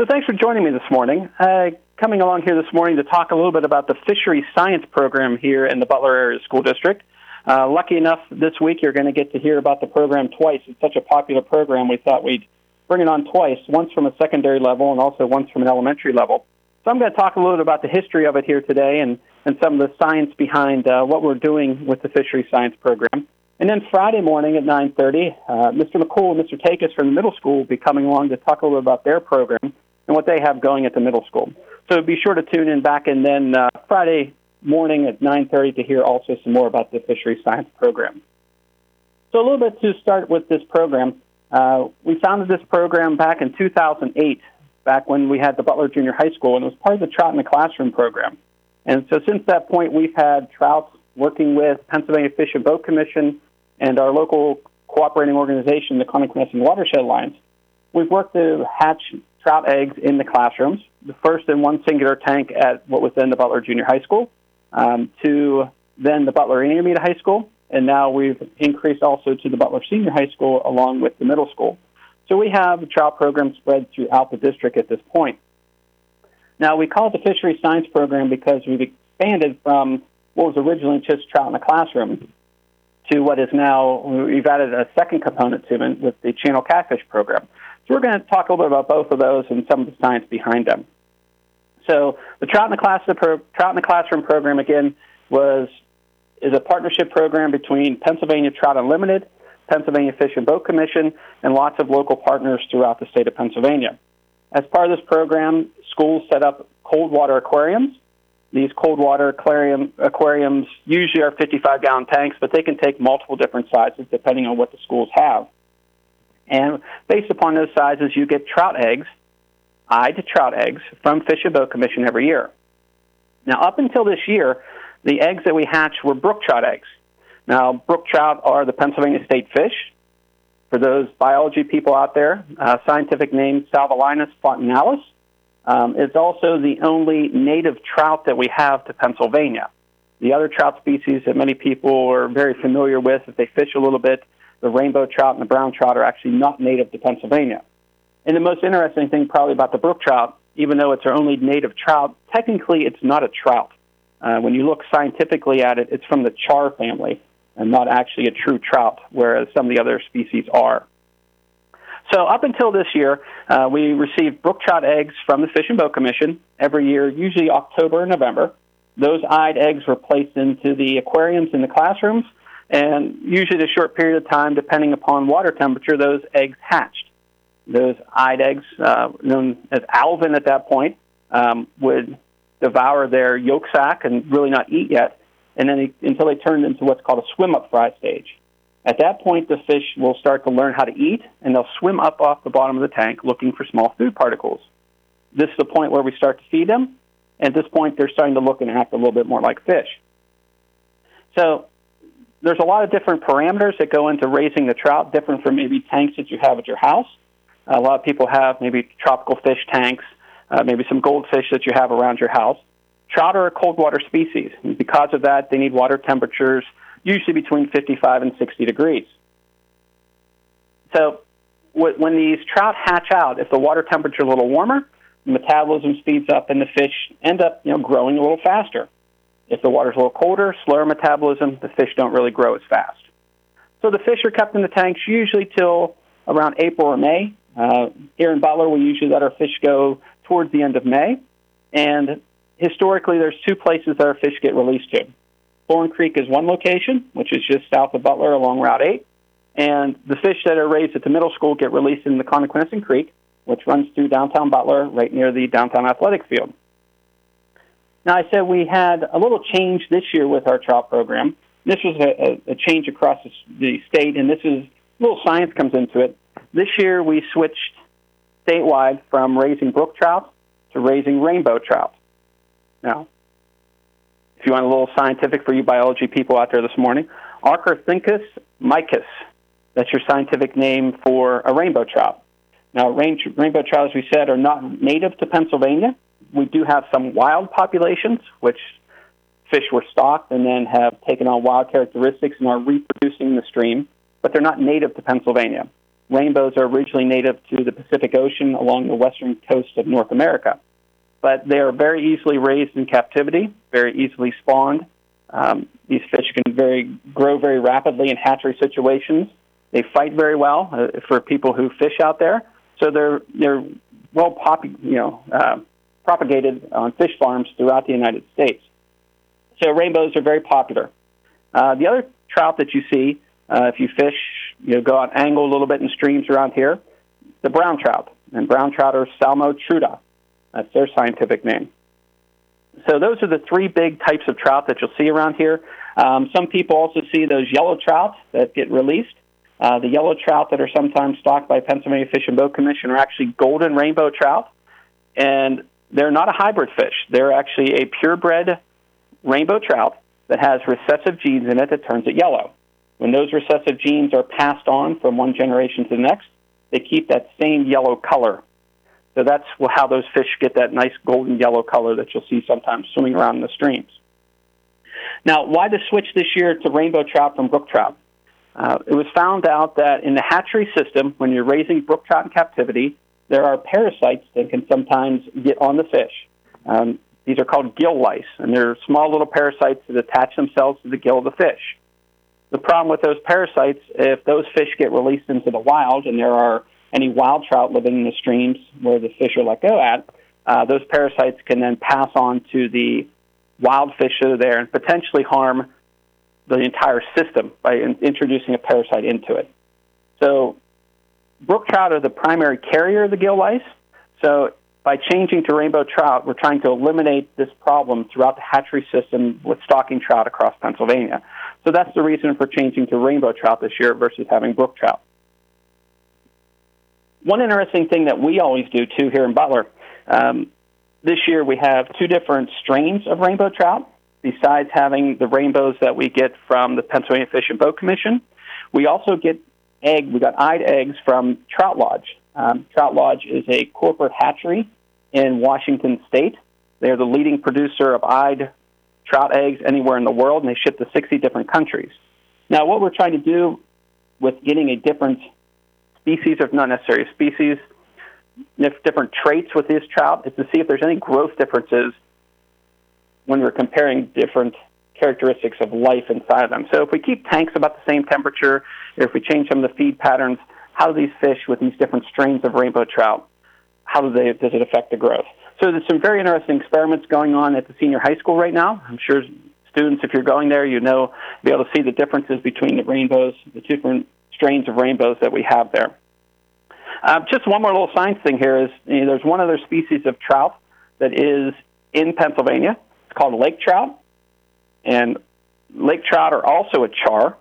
So thanks for joining me this morning. Coming along here this morning to talk a little bit about the fishery science program here in the Butler Area School District. Lucky enough, this week you're going to get to hear about the program twice. It's such a popular program, we thought we'd bring it on twice, once from a secondary level and also once from an elementary level. So I'm going to talk a little bit about the history of it here today and some of the science behind what we're doing with the fishery science program. And then Friday morning at 9:30, Mr. McCool and Mr. Takis from the middle school will be coming along to talk a little bit about their program and what they have going at the middle school. So be sure to tune in back and then Friday morning at 9:30 to hear also some more about the fishery science program. So a little bit to start with this program. We founded this program back in 2008, back when we had the Butler Junior High School, and it was part of the Trout in the Classroom program. And so since that point, we've had trouts working with Pennsylvania Fish and Boat Commission and our local cooperating organization, the Connoquenessing Watershed Alliance. We've worked to hatch trout eggs in the classrooms, the first in one singular tank at what was then the Butler Junior High School, to then the Butler Intermediate High School, and now we've increased also to the Butler Senior High School along with the middle school. So we have a trout program spread throughout the district at this point. Now, we call it the Fishery Science Program because we've expanded from what was originally just trout in the classroom to what is now, we've added a second component to it with the Channel Catfish Program. So we're going to talk a little bit about both of those and some of the science behind them. So the Trout in the Classroom program, again, is a partnership program between Pennsylvania Trout Unlimited, Pennsylvania Fish and Boat Commission, and lots of local partners throughout the state of Pennsylvania. As part of this program, schools set up cold water aquariums. These cold water aquariums usually are 55-gallon tanks, but they can take multiple different sizes depending on what the schools have. And based upon those sizes, you get trout eggs, eyed trout eggs, from Fish and Boat Commission every year. Now, up until this year, the eggs that we hatched were brook trout eggs. Now, brook trout are the Pennsylvania state fish. For those biology people out there, scientific name Salvelinus fontinalis. It's also the only native trout that we have to Pennsylvania. The other trout species that many people are very familiar with, if they fish a little bit, the rainbow trout and the brown trout are actually not native to Pennsylvania. And the most interesting thing probably about the brook trout, even though it's our only native trout, technically it's not a trout. When you look scientifically at it, it's from the char family and not actually a true trout, whereas some of the other species are. So up until this year, we received brook trout eggs from the Fish and Boat Commission every year, usually October and November. Those eyed eggs were placed into the aquariums in the classrooms, and usually a short period of time, depending upon water temperature, those eggs hatched. Those eyed eggs, known as alvin at that point, would devour their yolk sac and really not eat yet, and then until they turned into what's called a swim-up fry stage. At that point, the fish will start to learn how to eat, and they'll swim up off the bottom of the tank looking for small food particles. This is the point where we start to feed them. At this point, they're starting to look and act a little bit more like fish. So there's a lot of different parameters that go into raising the trout, different from maybe tanks that you have at your house. A lot of people have maybe tropical fish tanks, maybe some goldfish that you have around your house. Trout are a cold water species, and because of that, they need water temperatures usually between 55 and 60 degrees. So when these trout hatch out, if the water temperature is a little warmer, the metabolism speeds up and the fish end up growing a little faster. If the water's a little colder, slower metabolism, the fish don't really grow as fast. So the fish are kept in the tanks usually till around April or May. Here in Butler, we usually let our fish go towards the end of May. And historically, there's two places that our fish get released to. Thorn Creek is one location, which is just south of Butler along Route 8. And the fish that are raised at the middle school get released in the Connoquenessing Creek, which runs through downtown Butler right near the downtown athletic field. Now, I said we had a little change this year with our trout program. This was a change across the state, and this is a little science comes into it. This year, we switched statewide from raising brook trout to raising rainbow trout. Now, if you want a little scientific for you biology people out there this morning, Archorhynchus micus. That's your scientific name for a rainbow trout. Now, rainbow trout, as we said, are not native to Pennsylvania. We do have some wild populations, which fish were stocked and then have taken on wild characteristics and are reproducing in the stream, but they're not native to Pennsylvania. rainbows are originally native to the Pacific Ocean along the western coast of North America. But they are very easily raised in captivity, very easily spawned. These fish can grow very rapidly in hatchery situations. They fight very well for people who fish out there. So they're well propagated on fish farms throughout the United States. So rainbows are very popular. The other trout that you see, if you fish, go out angle a little bit in streams around here, the brown trout. And brown trout are Salmotruta. That's their scientific name. So those are the three big types of trout that you'll see around here. Some people also see those yellow trout that get released. The yellow trout that are sometimes stocked by Pennsylvania Fish and Boat Commission are actually golden rainbow trout, and they're not a hybrid fish. They're actually a purebred rainbow trout that has recessive genes in it that turns it yellow. When those recessive genes are passed on from one generation to the next, they keep that same yellow color. So that's how those fish get that nice golden yellow color that you'll see sometimes swimming around in the streams. Now, why the switch this year to rainbow trout from brook trout? It was found out that in the hatchery system, when you're raising brook trout in captivity, there are parasites that can sometimes get on the fish. These are called gill lice, and they're small little parasites that attach themselves to the gill of the fish. The problem with those parasites, if those fish get released into the wild, and there are any wild trout living in the streams where the fish are let go at, those parasites can then pass on to the wild fish that are there and potentially harm the entire system by introducing a parasite into it. So brook trout are the primary carrier of the gill lice. So by changing to rainbow trout, we're trying to eliminate this problem throughout the hatchery system with stocking trout across Pennsylvania. So that's the reason for changing to rainbow trout this year versus having brook trout. One interesting thing that we always do, too, here in Butler, this year we have two different strains of rainbow trout. Besides having the rainbows that we get from the Pennsylvania Fish and Boat Commission, we also get we got eyed eggs from Trout Lodge. Trout Lodge is a corporate hatchery in Washington State. They're the leading producer of eyed trout eggs anywhere in the world, and they ship to 60 different countries. Now, what we're trying to do with getting a different species, or not necessarily a species, different traits with these trout, is to see if there's any growth differences when we're comparing different characteristics of life inside of them. So if we keep tanks about the same temperature, or if we change some of the feed patterns, how do these fish with these different strains of rainbow trout, does it affect the growth? So there's some very interesting experiments going on at the senior high school right now. I'm sure students, if you're going there, be able to see the differences between the rainbows, the different strains of rainbows that we have there. Just one more little science thing here is there's one other species of trout that is in Pennsylvania. It's called lake trout, and lake trout are also a char,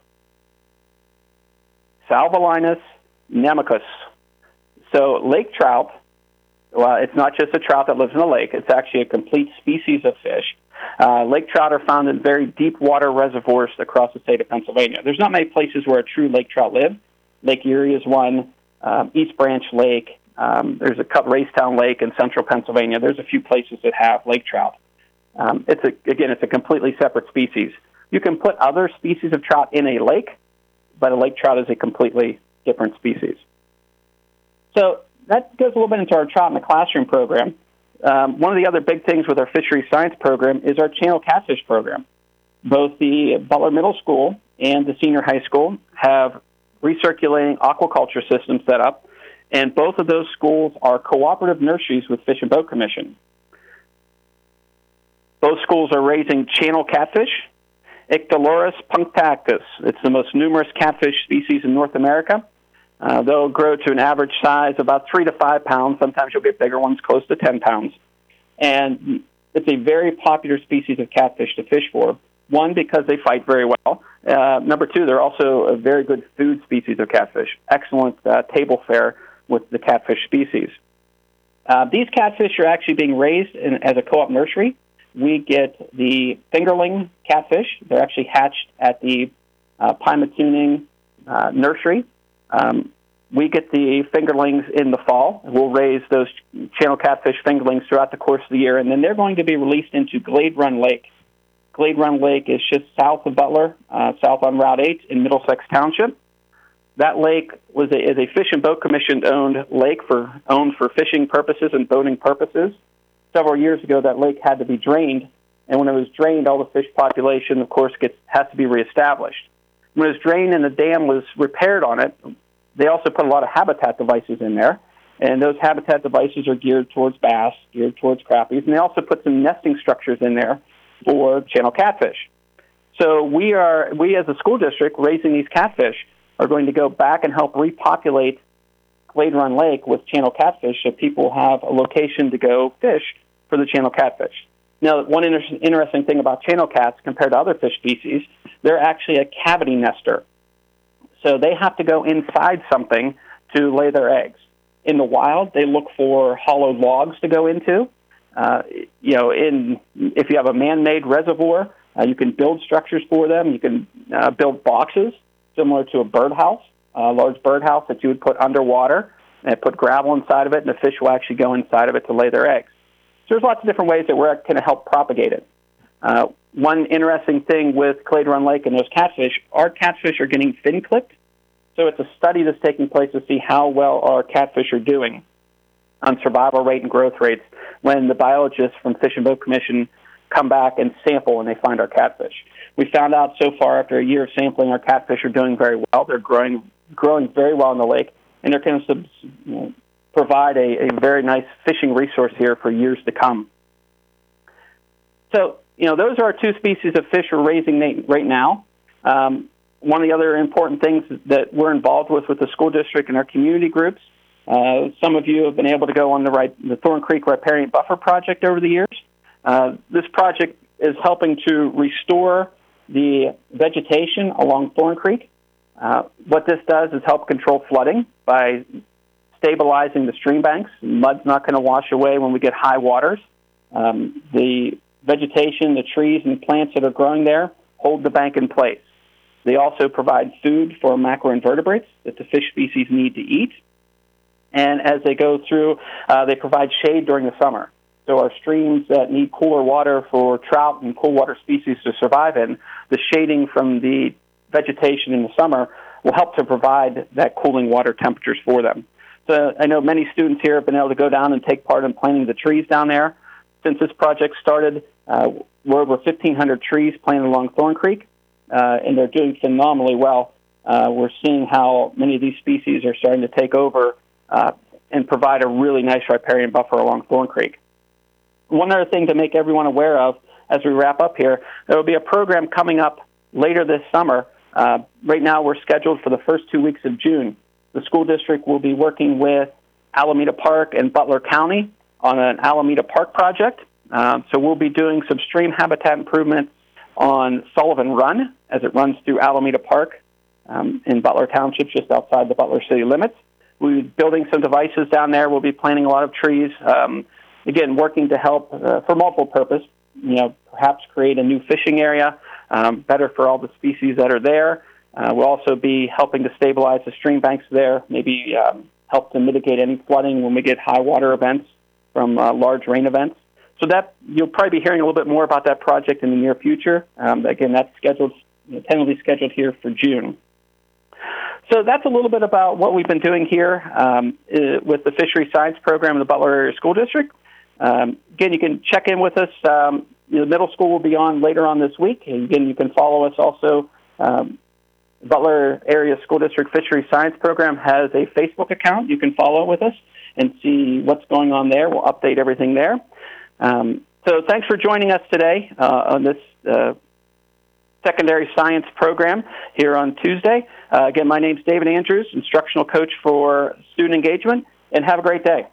Salvelinus nemicus. So lake trout, well, it's not just a trout that lives in a lake. It's actually a complete species of fish. Lake trout are found in very deep water reservoirs across the state of Pennsylvania. There's not many places where a true lake trout live. Lake Erie is one, East Branch Lake. There's Racetown Lake in central Pennsylvania. There's a few places that have lake trout. It's a completely separate species. You can put other species of trout in a lake, but a lake trout is a completely different species. So that goes a little bit into our Trout in the Classroom program. One of the other big things with our fishery science program is our channel catfish program. Both the Butler Middle School and the senior high school have recirculating aquaculture systems set up, and both of those schools are cooperative nurseries with Fish and Boat Commission. Both schools are raising channel catfish, Ictalurus punctatus. It's the most numerous catfish species in North America. They'll grow to an average size of about 3 to 5 pounds. Sometimes you'll get bigger ones close to 10 pounds. And it's a very popular species of catfish to fish for. One, because they fight very well. Number two, they're also a very good food species of catfish. Excellent table fare with the catfish species. These catfish are actually being raised as a co-op nursery. We get the fingerling catfish. They're actually hatched at the Pymatuning nursery. We get the fingerlings in the fall. We'll raise those channel catfish fingerlings throughout the course of the year, and then they're going to be released into Glade Run Lake. Glade Run Lake is just south of Butler, south on Route 8 in Middlesex Township. That lake is a Fish and Boat Commission owned lake owned for fishing purposes and boating purposes. Several years ago, that lake had to be drained, and when it was drained, all the fish population, of course, has to be reestablished. When it was drained and the dam was repaired on it, they also put a lot of habitat devices in there, and those habitat devices are geared towards bass, geared towards crappies, and they also put some nesting structures in there for channel catfish. So we as a school district raising these catfish are going to go back and help repopulate Glade Run Lake with channel catfish so people have a location to go fish for the channel catfish. Now, one interesting thing about channel cats compared to other fish species, they're actually a cavity nester. So they have to go inside something to lay their eggs. In the wild, they look for hollow logs to go into. If you have a man-made reservoir, you can build structures for them. You can build boxes similar to a birdhouse, a large birdhouse that you would put underwater and put gravel inside of it, and the fish will actually go inside of it to lay their eggs. So there's lots of different ways that we're going to help propagate it. One interesting thing with Glade Run Lake and those catfish, our catfish are getting fin clipped. So it's a study that's taking place to see how well our catfish are doing on survival rate and growth rates when the biologists from Fish and Boat Commission come back and sample and they find our catfish. We found out so far after a year of sampling, our catfish are doing very well. They're growing very well in the lake, and they're going to provide a very nice fishing resource here for years to come. So, those are our two species of fish we're raising right now. One of the other important things that we're involved with the school district and our community groups, some of you have been able to go on the Thorn Creek Riparian Buffer Project over the years. This project is helping to restore the vegetation along Thorn Creek. What this does is help control flooding by stabilizing the stream banks. Mud's not going to wash away when we get high waters. The vegetation, the trees and plants that are growing there hold the bank in place. They also provide food for macroinvertebrates that the fish species need to eat. And as they go through, they provide shade during the summer. So our streams that need cooler water for trout and cool water species to survive in, the shading from the vegetation in the summer will help to provide that cooling water temperatures for them. So I know many students here have been able to go down and take part in planting the trees down there. Since this project started, we're over 1,500 trees planted along Thorn Creek, and they're doing phenomenally well. We're seeing how many of these species are starting to take over and provide a really nice riparian buffer along Thorn Creek. One other thing to make everyone aware of as we wrap up here, there will be a program coming up later this summer. Right now we're scheduled for the first 2 weeks of June. The school district will be working with Alameda Park and Butler County on an Alameda Park project. So we'll be doing some stream habitat improvements on Sullivan Run as it runs through Alameda Park in Butler Township, just outside the Butler city limits. We'll be building some devices down there. We'll be planting a lot of trees. Again, working to help for multiple purposes, perhaps create a new fishing area, better for all the species that are there. We'll also be helping to stabilize the stream banks there, maybe help to mitigate any flooding when we get high water events from large rain events. So that you'll probably be hearing a little bit more about that project in the near future. Again, that's tentatively scheduled here for June. So that's a little bit about what we've been doing here with the Fishery Science Program in the Butler Area School District. Again, you can check in with us. The middle school will be on later on this week. And again, you can follow us also. Butler Area School District Fishery Science Program has a Facebook account. You can follow with us and see what's going on there. We'll update everything there. So thanks for joining us today on this secondary science program here on Tuesday. Again, my name's David Andrews, instructional coach for student engagement, and have a great day.